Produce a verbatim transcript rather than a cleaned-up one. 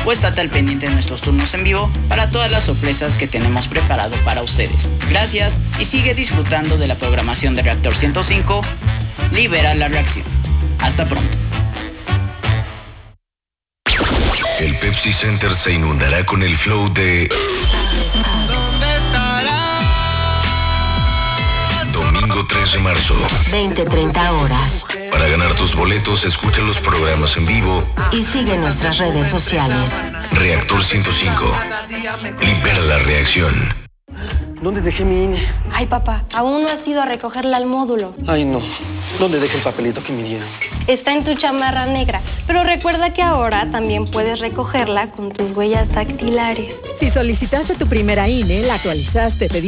o estate al pendiente de nuestros turnos en vivo para todas las sorpresas que tenemos preparado para ustedes. Gracias y sigue disfrutando de la programación de Reactor ciento cinco. Libera la reacción. Hasta pronto. El Pepsi Center se inundará con el flow de ¿Dónde estarás? Domingo tres de marzo, veinte treinta horas. Para ganar tus boletos, escucha los programas en vivo y sigue nuestras redes sociales. Reactor ciento cinco. Libera la reacción. ¿Dónde dejé mi I N E? Ay, papá, aún no has ido a recogerla al módulo. Ay, no. ¿Dónde dejé el papelito que me dieron? Está en tu chamarra negra, pero recuerda que ahora también puedes recogerla con tus huellas dactilares. Si solicitaste tu primera I N E, la actualizaste, te